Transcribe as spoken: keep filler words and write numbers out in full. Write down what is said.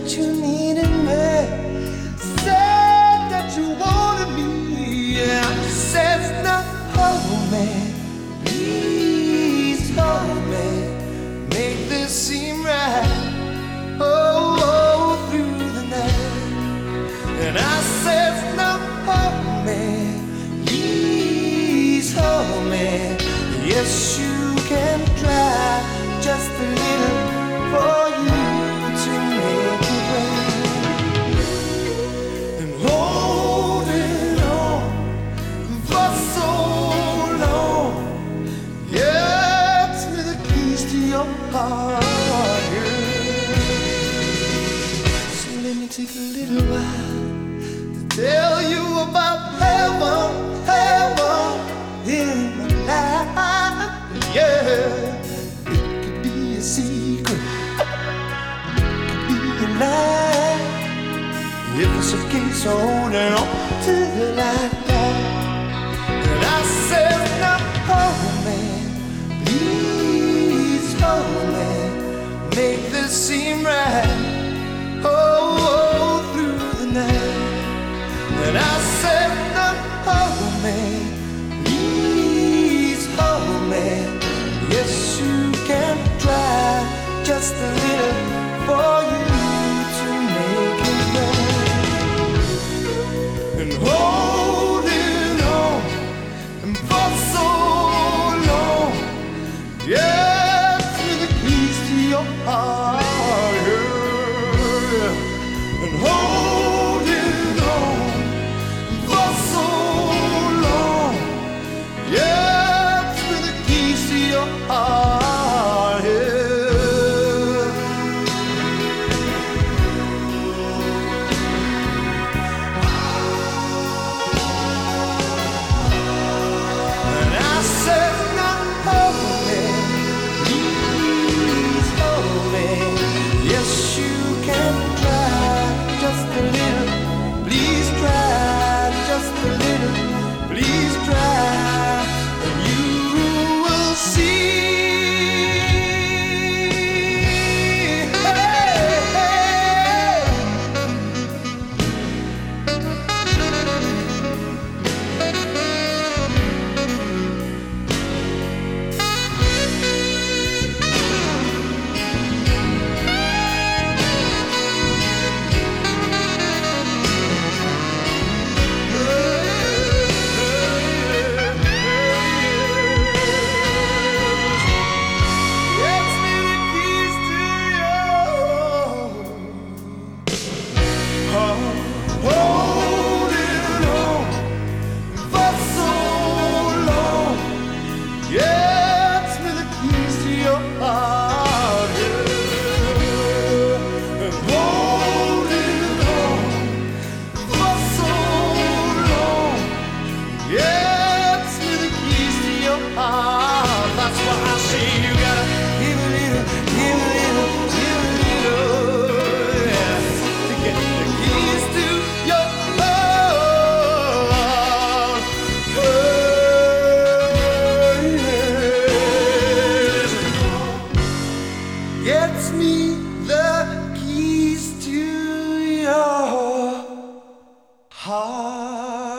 that you needed me, said that you wanted me. Yeah, says now, hold me, please hold me, make this seem right. Oh, oh, through the night. And I says now, hold me, please hold me. Yes, you can try just a little for you to make it right. And holding on for so long, yeah, it's me the keys to your heart. Yeah. So let me take a little while to tell you about heaven, heaven in my life. Yeah, it could be a secret, it could be a lie. If it's a case, holding on to the light. And I said, now hold me, please hold me, make this seem right. Oh, oh, through the night. And I said, now hold me, please hold me. Yes, you can try just a little for you to make it right. And holding on and for so long, yeah, through the keys to your heart. Yeah. And holding on for so long, yeah, through the keys to your heart. Yeah. And I said, now hold me, please hold me. Yes, you can try just a little. Please try just a little. Please try, and you will see. Hey, hey. Gets me the keys to your heart. Holding on for so long, gets me the keys to your heart. Yeah. And holding on for so long, gets me the keys to your heart. That's why I say you gotta give a little, give a little, give a little, yeah, to get the keys to your heart. Oh, yes. Gets me the keys to your heart.